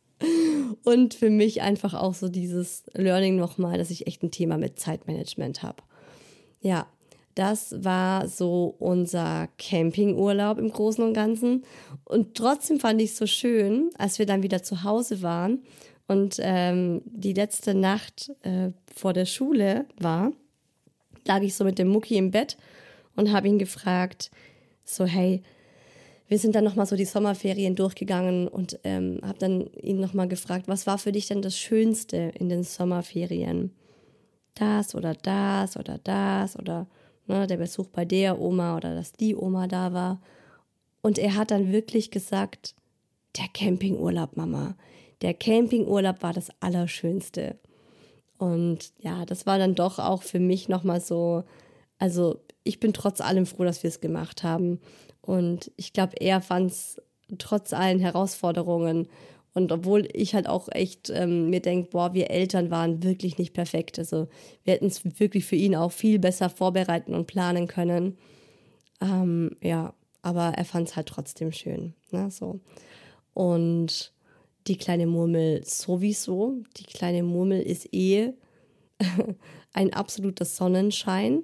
Und für mich einfach auch so dieses Learning nochmal, dass ich echt ein Thema mit Zeitmanagement habe. Ja, das war so unser Campingurlaub im Großen und Ganzen. Und trotzdem fand ich es so schön, als wir dann wieder zu Hause waren und ähm, die letzte Nacht äh, vor der Schule war, lag ich so mit dem Mucki im Bett und habe ihn gefragt, so hey, wir sind dann nochmal so die Sommerferien durchgegangen und ähm, habe dann ihn nochmal gefragt, was war für dich denn das Schönste in den Sommerferien? Das oder das oder das oder ne, der Besuch bei der Oma oder dass die Oma da war. Und er hat dann wirklich gesagt, der Campingurlaub, Mama. Der Campingurlaub war das Allerschönste. Und ja, das war dann doch auch für mich nochmal so, also ich bin trotz allem froh, dass wir es gemacht haben. Und ich glaube, er fand es trotz allen Herausforderungen und obwohl ich halt auch echt ähm, mir denke, boah, wir Eltern waren wirklich nicht perfekt. Also wir hätten es wirklich für ihn auch viel besser vorbereiten und planen können. Ähm, ja, aber er fand es halt trotzdem schön. Ne, so. Und die kleine Murmel sowieso. Die kleine Murmel ist eh ein absoluter Sonnenschein.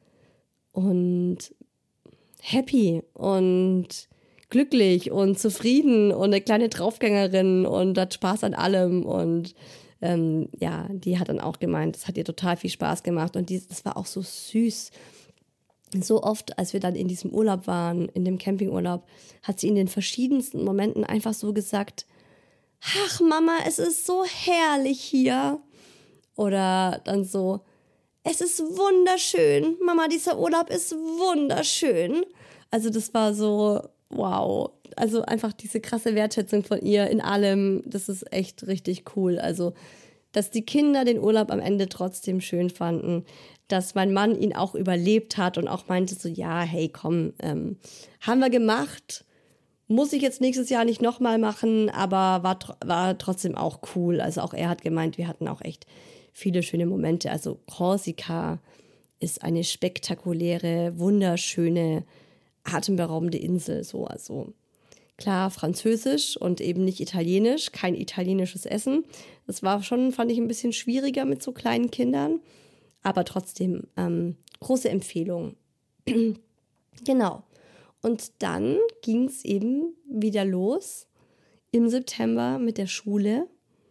Und happy und glücklich und zufrieden und eine kleine Draufgängerin und hat Spaß an allem und ähm, ja, die hat dann auch gemeint, das hat ihr total viel Spaß gemacht und die, das war auch so süß. So oft, als wir dann in diesem Urlaub waren, in dem Campingurlaub, hat sie in den verschiedensten Momenten einfach so gesagt, ach Mama, es ist so herrlich hier. Oder dann so, es ist wunderschön. Mama, dieser Urlaub ist wunderschön. Also das war so, wow. Also einfach diese krasse Wertschätzung von ihr in allem. Das ist echt richtig cool. Also, dass die Kinder den Urlaub am Ende trotzdem schön fanden. Dass mein Mann ihn auch überlebt hat und auch meinte so, ja, hey, komm, ähm, haben wir gemacht. Muss ich jetzt nächstes Jahr nicht nochmal machen, aber war, war trotzdem auch cool. Also auch er hat gemeint, wir hatten auch echt viele schöne Momente. Also Korsika ist eine spektakuläre, wunderschöne, atemberaubende Insel. So, also klar Französisch und eben nicht Italienisch, kein italienisches Essen. Das war schon, fand ich, ein bisschen schwieriger mit so kleinen Kindern. Aber trotzdem ähm, große Empfehlung. Genau. Und dann ging es eben wieder los im September mit der Schule.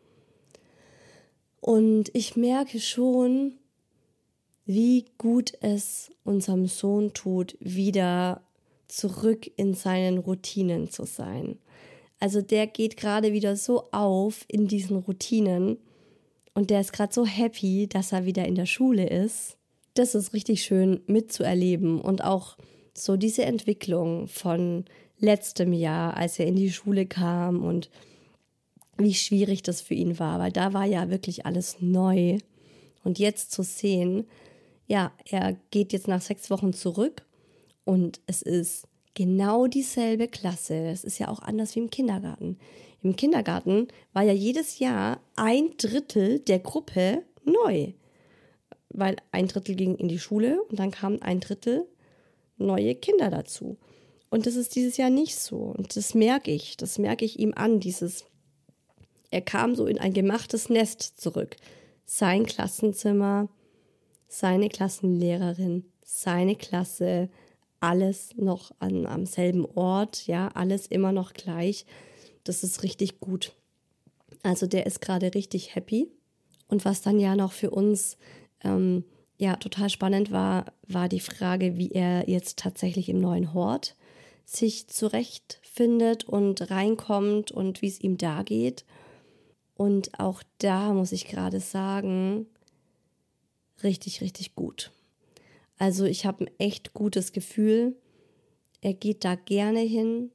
Und ich merke schon, wie gut es unserem Sohn tut, wieder zurück in seinen Routinen zu sein. Also der geht gerade wieder so auf in diesen Routinen und der ist gerade so happy, dass er wieder in der Schule ist. Das ist richtig schön mitzuerleben und auch so diese Entwicklung von letztem Jahr, als er in die Schule kam und wie schwierig das für ihn war, weil da war ja wirklich alles neu. Und jetzt zu sehen, ja, er geht jetzt nach sechs Wochen zurück und es ist genau dieselbe Klasse. Es ist ja auch anders wie im Kindergarten. Im Kindergarten war ja jedes Jahr ein Drittel der Gruppe neu, weil ein Drittel ging in die Schule und dann kamen ein Drittel neue Kinder dazu. Und das ist dieses Jahr nicht so. Und das merke ich, das merke ich ihm an, dieses Er kam so in ein gemachtes Nest zurück. Sein Klassenzimmer, seine Klassenlehrerin, seine Klasse, alles noch an, am selben Ort, ja, alles immer noch gleich. Das ist richtig gut. Also der ist gerade richtig happy. Und was dann ja noch für uns ähm, ja, total spannend war, war die Frage, wie er jetzt tatsächlich im neuen Hort sich zurechtfindet und reinkommt und wie es ihm da geht. Und auch da muss ich gerade sagen, richtig, richtig gut. Also ich habe ein echt gutes Gefühl. Er geht da gerne hin.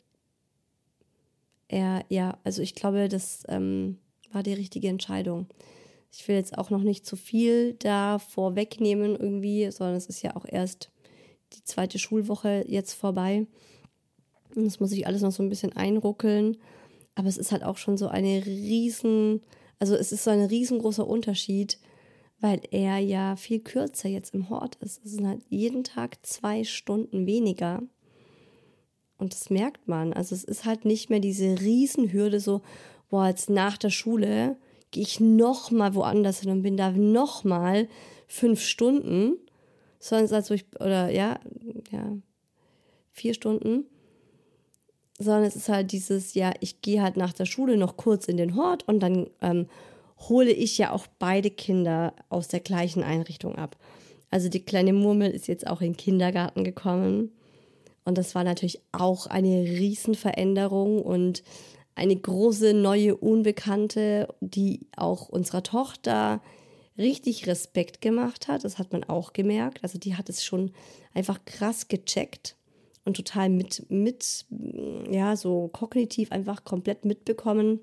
Er, ja, also ich glaube, das ähm, war die richtige Entscheidung. Ich will jetzt auch noch nicht zu viel da vorwegnehmen irgendwie, sondern es ist ja auch erst die zweite Schulwoche jetzt vorbei. Und das muss ich alles noch so ein bisschen einruckeln. Aber es ist halt auch schon so eine riesen, also es ist so ein riesengroßer Unterschied, weil er ja viel kürzer jetzt im Hort ist. Es sind halt jeden Tag zwei Stunden weniger. Und das merkt man. Also es ist halt nicht mehr diese Riesenhürde so, boah, jetzt nach der Schule gehe ich nochmal woanders hin und bin da nochmal fünf Stunden. Sondern also ich, oder ja, ja, vier Stunden. Sondern es ist halt dieses, ja, ich gehe halt nach der Schule noch kurz in den Hort und dann ähm, hole ich ja auch beide Kinder aus der gleichen Einrichtung ab. Also die kleine Murmel ist jetzt auch in den Kindergarten gekommen. Und das war natürlich auch eine Riesenveränderung und eine große neue Unbekannte, die auch unserer Tochter richtig Respekt gemacht hat. Das hat man auch gemerkt. Also die hat es schon einfach krass gecheckt und total mit, mit ja, so kognitiv einfach komplett mitbekommen.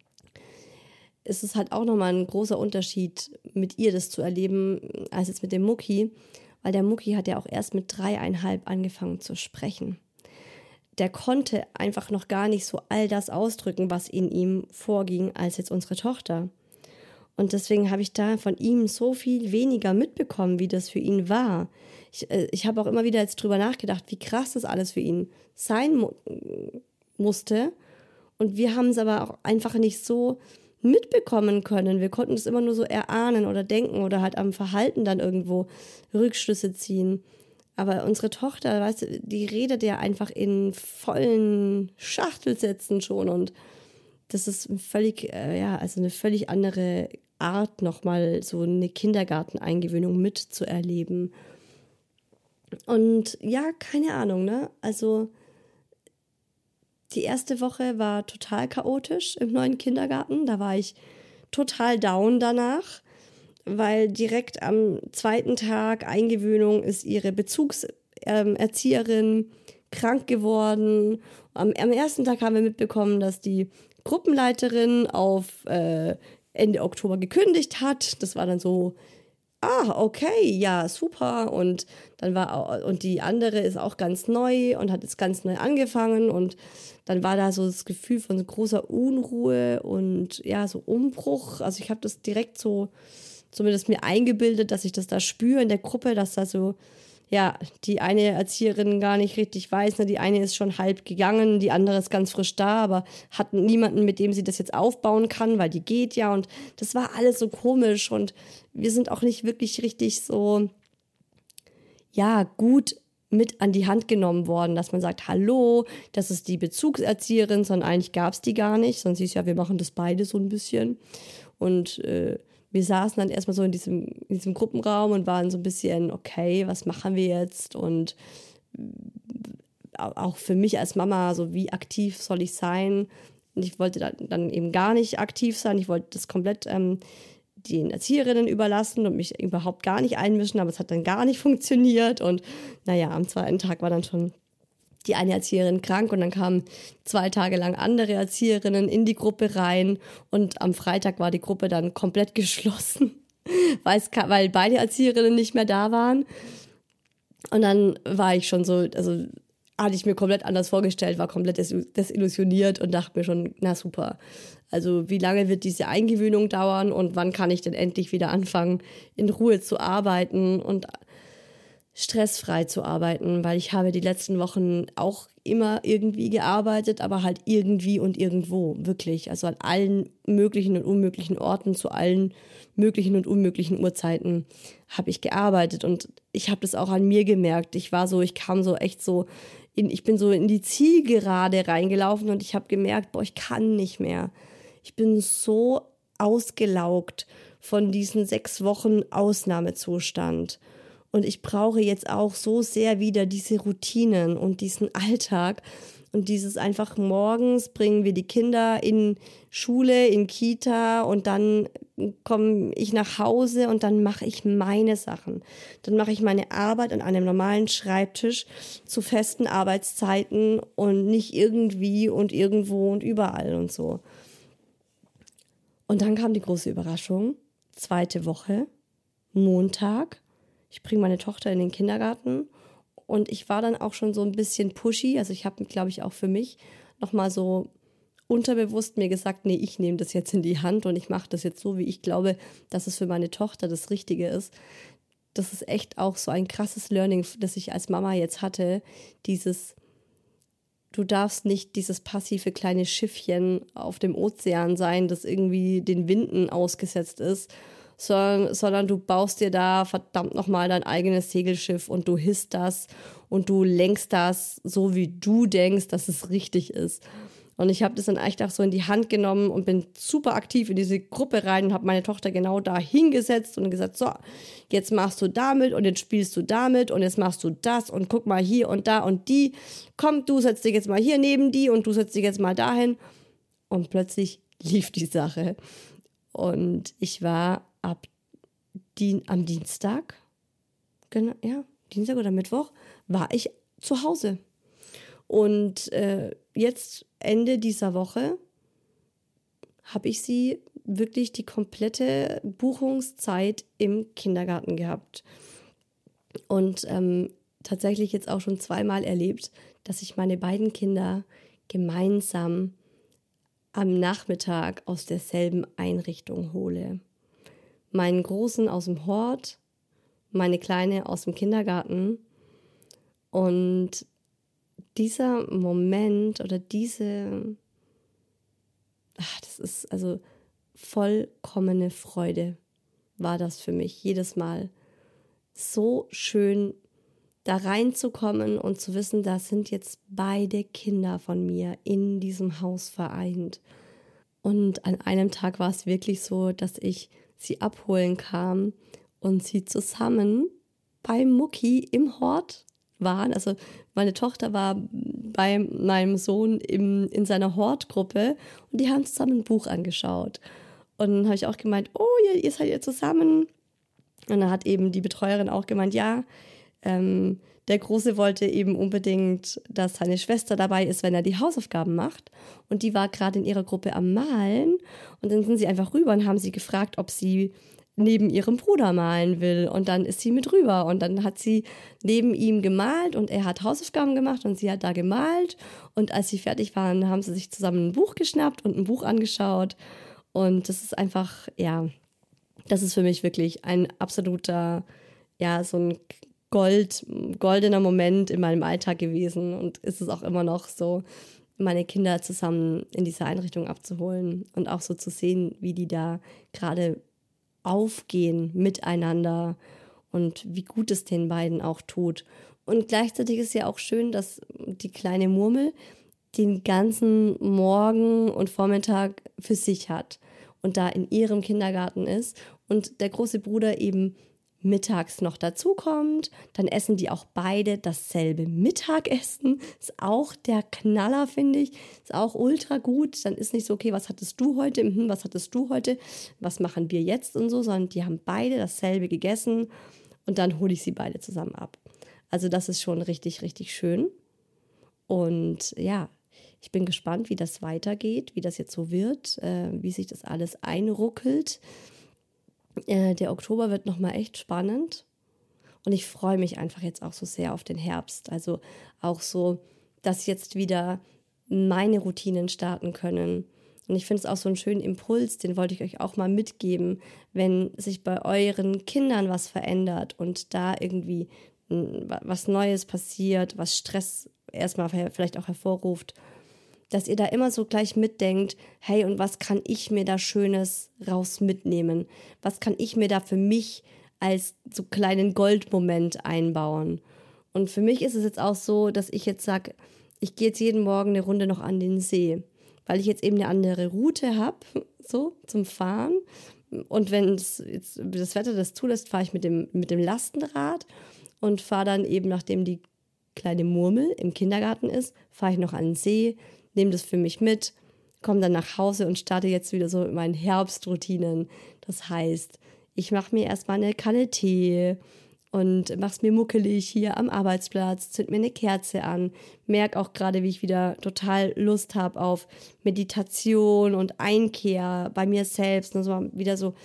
Es ist halt auch nochmal ein großer Unterschied, mit ihr das zu erleben, als jetzt mit dem Mucki. Weil der Mucki hat ja auch erst mit dreieinhalb angefangen zu sprechen. Der konnte einfach noch gar nicht so all das ausdrücken, was in ihm vorging, als jetzt unsere Tochter. Und deswegen habe ich da von ihm so viel weniger mitbekommen, wie das für ihn war. Ich, äh, ich habe auch immer wieder jetzt drüber nachgedacht, wie krass das alles für ihn sein mu- musste. Und wir haben es aber auch einfach nicht so mitbekommen können. Wir konnten es immer nur so erahnen oder denken oder halt am Verhalten dann irgendwo Rückschlüsse ziehen. Aber unsere Tochter, weißt du, die redet ja einfach in vollen Schachtelsätzen schon und das ist völlig, äh, ja, also eine völlig andere Art, nochmal so eine Kindergarteneingewöhnung mitzuerleben. Und ja, keine Ahnung, ne? Also die erste Woche war total chaotisch im neuen Kindergarten. Da war ich total down danach, weil direkt am zweiten Tag Eingewöhnung ist ihre Bezugserzieherin krank geworden. Am, am ersten Tag haben wir mitbekommen, dass die Gruppenleiterin auf äh, Ende Oktober gekündigt hat. Das war dann so, ah, okay, ja, super. Und dann war und die andere ist auch ganz neu und hat jetzt ganz neu angefangen. Und dann war da so das Gefühl von so großer Unruhe und ja, so Umbruch. Also ich habe das direkt so zumindest mir eingebildet, dass ich das da spüre in der Gruppe, dass da so, ja, die eine Erzieherin gar nicht richtig weiß, ne, die eine ist schon halb gegangen, die andere ist ganz frisch da, aber hat niemanden, mit dem sie das jetzt aufbauen kann, weil die geht ja und das war alles so komisch und wir sind auch nicht wirklich richtig so, ja, gut mit an die Hand genommen worden, dass man sagt, hallo, das ist die Bezugserzieherin, sondern eigentlich gab es die gar nicht, sonst hieß ja, wir machen das beide so ein bisschen und äh, wir saßen dann erstmal so in diesem, in diesem Gruppenraum und waren so ein bisschen, okay, was machen wir jetzt? Und auch für mich als Mama, so wie aktiv soll ich sein? Und ich wollte dann, dann eben gar nicht aktiv sein. Ich wollte das komplett ähm, den Erzieherinnen überlassen und mich überhaupt gar nicht einmischen, aber es hat dann gar nicht funktioniert. Und naja, am zweiten Tag war dann schon die eine Erzieherin krank und dann kamen zwei Tage lang andere Erzieherinnen in die Gruppe rein und am Freitag war die Gruppe dann komplett geschlossen, weil beide Erzieherinnen nicht mehr da waren. Und dann war ich schon so, also hatte ich mir komplett anders vorgestellt, war komplett desillusioniert und dachte mir schon, na super, also wie lange wird diese Eingewöhnung dauern und wann kann ich denn endlich wieder anfangen, in Ruhe zu arbeiten und stressfrei zu arbeiten, weil ich habe die letzten Wochen auch immer irgendwie gearbeitet, aber halt irgendwie und irgendwo, wirklich. Also an allen möglichen und unmöglichen Orten, zu allen möglichen und unmöglichen Uhrzeiten habe ich gearbeitet und ich habe das auch an mir gemerkt. Ich war so, ich kam so echt so, in, ich bin so in die Zielgerade reingelaufen und ich habe gemerkt, boah, ich kann nicht mehr. Ich bin so ausgelaugt von diesen sechs Wochen Ausnahmezustand. Und ich brauche jetzt auch so sehr wieder diese Routinen und diesen Alltag und dieses einfach morgens bringen wir die Kinder in Schule, in Kita und dann komme ich nach Hause und dann mache ich meine Sachen. Dann mache ich meine Arbeit an einem normalen Schreibtisch zu festen Arbeitszeiten und nicht irgendwie und irgendwo und überall und so. Und dann kam die große Überraschung, zweite Woche, Montag. Ich bringe meine Tochter in den Kindergarten und ich war dann auch schon so ein bisschen pushy. Also ich habe, glaube ich, auch für mich nochmal so unterbewusst mir gesagt, nee, ich nehme das jetzt in die Hand und ich mache das jetzt so, wie ich glaube, dass es für meine Tochter das Richtige ist. Das ist echt auch so ein krasses Learning, das ich als Mama jetzt hatte. Dieses, du darfst nicht dieses passive kleine Schiffchen auf dem Ozean sein, das irgendwie den Winden ausgesetzt ist, sondern, sondern du baust dir da verdammt nochmal dein eigenes Segelschiff und du hisst das und du lenkst das so, wie du denkst, dass es richtig ist. Und ich habe das dann echt auch so in die Hand genommen und bin super aktiv in diese Gruppe rein und habe meine Tochter genau da hingesetzt und gesagt, so, jetzt machst du damit und jetzt spielst du damit und jetzt machst du das und guck mal hier und da und die. Komm, du setzt dich jetzt mal hier neben die und du setzt dich jetzt mal dahin. Und plötzlich lief die Sache. Und ich war ab die, am Dienstag, genau, ja, Dienstag oder Mittwoch, war ich zu Hause. Und äh, jetzt, Ende dieser Woche, habe ich sie wirklich die komplette Buchungszeit im Kindergarten gehabt. Und ähm, tatsächlich jetzt auch schon zweimal erlebt, dass ich meine beiden Kinder gemeinsam am Nachmittag aus derselben Einrichtung hole. Meinen Großen aus dem Hort, meine Kleine aus dem Kindergarten. Und dieser Moment oder diese, ach, das ist also vollkommene Freude war das für mich jedes Mal. So schön da reinzukommen und zu wissen, da sind jetzt beide Kinder von mir in diesem Haus vereint. Und an einem Tag war es wirklich so, dass ich sie abholen kam und sie zusammen bei Mucki im Hort waren. Also meine Tochter war bei meinem Sohn im, in seiner Hortgruppe und die haben zusammen ein Buch angeschaut. Und dann habe ich auch gemeint, oh, ihr, ihr seid ja zusammen. Und dann hat eben die Betreuerin auch gemeint, ja, ähm, der Große wollte eben unbedingt, dass seine Schwester dabei ist, wenn er die Hausaufgaben macht. Und die war gerade in ihrer Gruppe am Malen. Und dann sind sie einfach rüber und haben sie gefragt, ob sie neben ihrem Bruder malen will. Und dann ist sie mit rüber. Und dann hat sie neben ihm gemalt und er hat Hausaufgaben gemacht und sie hat da gemalt. Und als sie fertig waren, haben sie sich zusammen ein Buch geschnappt und ein Buch angeschaut. Und das ist einfach, ja, das ist für mich wirklich ein absoluter, ja, so ein Gold, goldener Moment in meinem Alltag gewesen. Und ist es auch immer noch so, meine Kinder zusammen in dieser Einrichtung abzuholen und auch so zu sehen, wie die da gerade aufgehen miteinander und wie gut es den beiden auch tut. Und gleichzeitig ist ja auch schön, dass die kleine Murmel den ganzen Morgen und Vormittag für sich hat und da in ihrem Kindergarten ist und der große Bruder eben mittags noch dazukommt. Dann essen die auch beide dasselbe Mittagessen. Ist auch der Knaller, finde ich. Ist auch ultra gut. Dann ist nicht so, okay, was hattest du heute? Mhm, was hattest du heute? Was machen wir jetzt und so? Sondern die haben beide dasselbe gegessen und dann hole ich sie beide zusammen ab. Also das ist schon richtig, richtig schön. Und ja, ich bin gespannt, wie das weitergeht, wie das jetzt so wird, äh, wie sich das alles einruckelt. Äh, der Oktober wird nochmal echt spannend und ich freue mich einfach jetzt auch so sehr auf den Herbst. Also auch so, dass jetzt wieder meine Routinen starten können. Und ich finde es auch so einen schönen Impuls, den wollte ich euch auch mal mitgeben, wenn sich bei euren Kindern was verändert und da irgendwie was Neues passiert, was Stress erstmal vielleicht auch hervorruft, dass ihr da immer so gleich mitdenkt, hey, und was kann ich mir da Schönes raus mitnehmen? Was kann ich mir da für mich als so kleinen Goldmoment einbauen? Und für mich ist es jetzt auch so, dass ich jetzt sage, ich gehe jetzt jeden Morgen eine Runde noch an den See, weil ich jetzt eben eine andere Route habe, so zum Fahren. Und wenn das Wetter das zulässt, fahre ich mit dem, mit dem Lastenrad und fahre dann eben, nachdem die kleine Murmel im Kindergarten ist, fahre ich noch an den See, nehme das für mich mit, komme dann nach Hause und starte jetzt wieder so mit meinen Herbstroutinen. Das heißt, ich mache mir erstmal eine Kanne Tee und mache es mir muckelig hier am Arbeitsplatz, zünd mir eine Kerze an, merke auch gerade, wie ich wieder total Lust habe auf Meditation und Einkehr bei mir selbst, also wieder so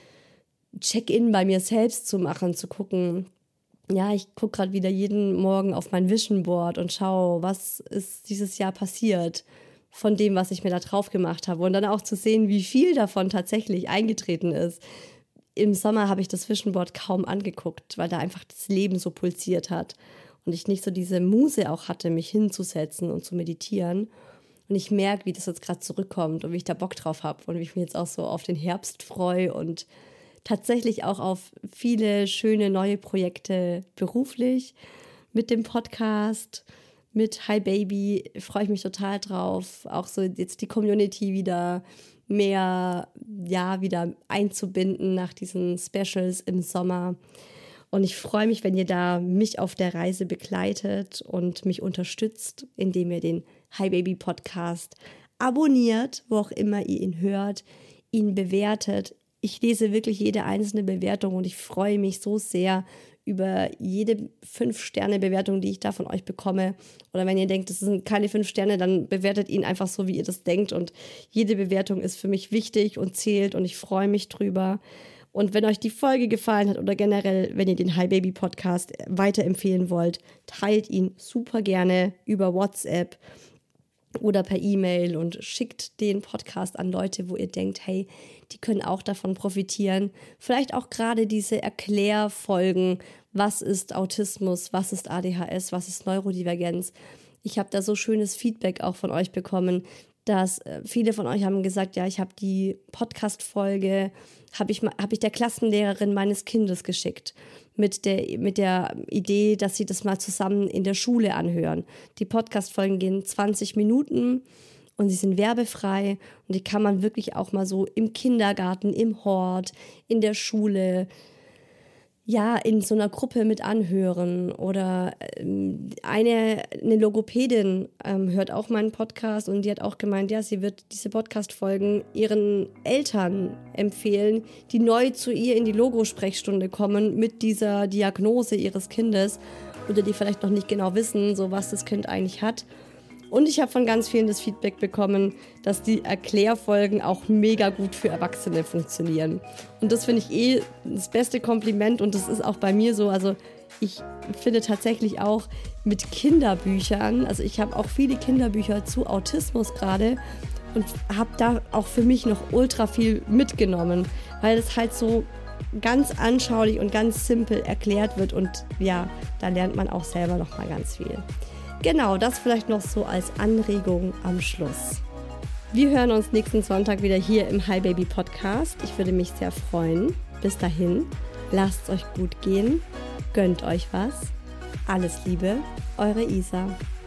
Check-in bei mir selbst zu machen, zu gucken. Ja, ich gucke gerade wieder jeden Morgen auf mein Vision Board und schaue, was ist dieses Jahr passiert von dem, was ich mir da drauf gemacht habe. Und dann auch zu sehen, wie viel davon tatsächlich eingetreten ist. Im Sommer habe ich das Vision Board kaum angeguckt, weil da einfach das Leben so pulsiert hat. Und ich nicht so diese Muse auch hatte, mich hinzusetzen und zu meditieren. Und ich merke, wie das jetzt gerade zurückkommt und wie ich da Bock drauf habe. Und wie ich mich jetzt auch so auf den Herbst freue und tatsächlich auch auf viele schöne neue Projekte beruflich mit dem Podcast, mit Hi Baby, freue ich mich total drauf, auch so jetzt die Community wieder mehr, ja, wieder einzubinden nach diesen Specials im Sommer. Und ich freue mich, wenn ihr da mich auf der Reise begleitet und mich unterstützt, indem ihr den Hi Baby Podcast abonniert, wo auch immer ihr ihn hört, ihn bewertet. Ich lese wirklich jede einzelne Bewertung und ich freue mich so sehr über jede fünf Sterne Bewertung, die ich da von euch bekomme. Oder wenn ihr denkt, das sind keine fünf Sterne, dann bewertet ihn einfach so, wie ihr das denkt. Und jede Bewertung ist für mich wichtig und zählt und ich freue mich drüber. Und wenn euch die Folge gefallen hat oder generell, wenn ihr den Hi Baby Podcast weiterempfehlen wollt, teilt ihn super gerne über WhatsApp oder per E-Mail und schickt den Podcast an Leute, wo ihr denkt, hey, die können auch davon profitieren. Vielleicht auch gerade diese Erklärfolgen, was ist Autismus, was ist A D H S, was ist Neurodivergenz. Ich habe da so schönes Feedback auch von euch bekommen, dass viele von euch haben gesagt, ja, ich habe die Podcast-Folge, habe ich, hab ich der Klassenlehrerin meines Kindes geschickt. Mit der, mit der Idee, dass sie das mal zusammen in der Schule anhören. Die Podcast-Folgen gehen zwanzig Minuten und sie sind werbefrei und die kann man wirklich auch mal so im Kindergarten, im Hort, in der Schule, ja, in so einer Gruppe mit anhören. Oder ähm, eine, eine Logopädin ähm, hört auch meinen Podcast und die hat auch gemeint, ja, sie wird diese Podcast-Folgen ihren Eltern empfehlen, die neu zu ihr in die Logo-Sprechstunde kommen mit dieser Diagnose ihres Kindes oder die vielleicht noch nicht genau wissen, so was das Kind eigentlich hat. Und ich habe von ganz vielen das Feedback bekommen, dass die Erklärfolgen auch mega gut für Erwachsene funktionieren. Und das finde ich eh das beste Kompliment und das ist auch bei mir so. Also ich finde tatsächlich auch mit Kinderbüchern, also ich habe auch viele Kinderbücher zu Autismus gerade und habe da auch für mich noch ultra viel mitgenommen, weil es halt so ganz anschaulich und ganz simpel erklärt wird und ja, da lernt man auch selber noch mal ganz viel. Genau, das vielleicht noch so als Anregung am Schluss. Wir hören uns nächsten Sonntag wieder hier im Hi Baby Podcast. Ich würde mich sehr freuen. Bis dahin, lasst es euch gut gehen, gönnt euch was. Alles Liebe, eure Isa.